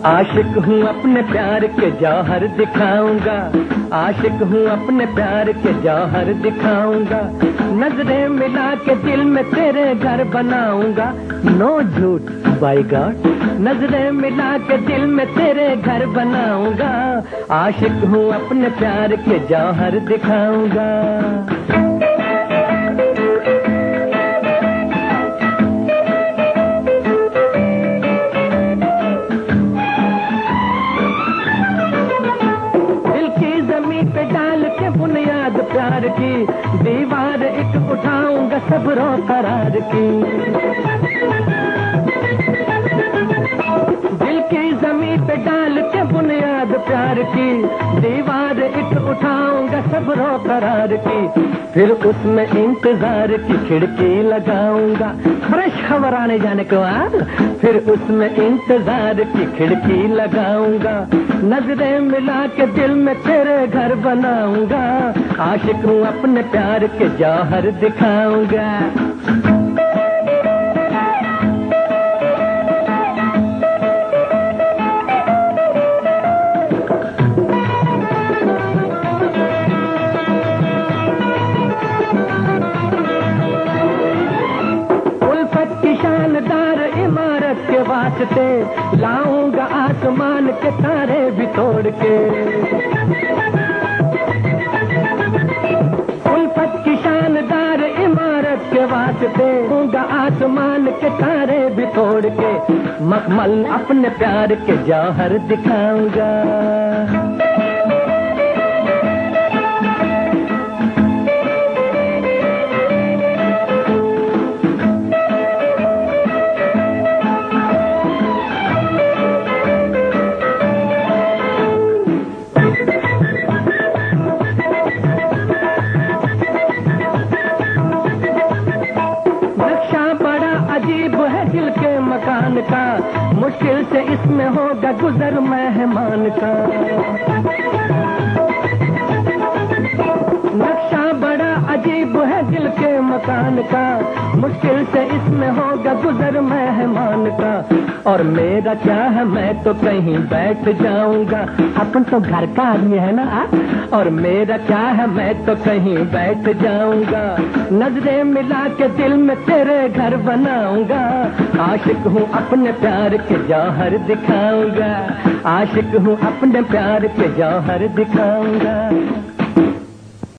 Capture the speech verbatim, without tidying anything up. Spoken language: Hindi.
आशिक हूँ अपने प्यार के जौहर दिखाऊंगा, आशिक हूँ अपने प्यार के जौहर दिखाऊंगा। नजरें मिला के दिल में तेरे घर बनाऊंगा, नो झूठ बाय गॉड। नजरें मिला के दिल में तेरे घर बनाऊंगा, आशिक हूँ अपने प्यार के जौहर दिखाऊंगा। बुनियाद प्यार की दीवार एक उठाऊंगा सब्रो करार की। दिल की जमीन पे डाल के बुनियाद प्यार की दीवार एक उठाऊंगा सब्रो करार की। फिर उसमें इंतजार की खिड़की लगाऊंगा, फ्रेश खबर आने जाने को बाद फिर उसमें इंतजार की खिड़की लगाऊंगा। नजरें मिला के दिल में तेरे घर बनाऊंगा, आशिक हूँ अपने प्यार के जौहर दिखाऊंगा। उल्फत की शानदार इमारत के वास्ते लाऊंगा आसमान के तारे भी तोड़ के। उल्फत की शानदार इमारत के वास्ते लाऊंगा आसमान के तारे भी तोड़ के। मखमल अपने प्यार के जौहर दिखाऊंगा। अजीब है दिल के मकान का, मुश्किल से इसमें होगा गुजर मेहमान का। नक्शा बड़ा अजीब है दिल के मकान का, मुश्किल से इसमें होगा गुजर मेहमान का। और मेरा क्या है मैं तो कहीं बैठ जाऊंगा, अपन तो घर का आदमी है ना आ? और मेरा क्या है मैं तो कहीं बैठ जाऊंगा। नजरें मिला के दिल में तेरे घर बनाऊंगा, आशिक हूँ अपने प्यार के जौहर दिखाऊंगा। आशिक हूँ अपने प्यार के जौहर दिखाऊंगा।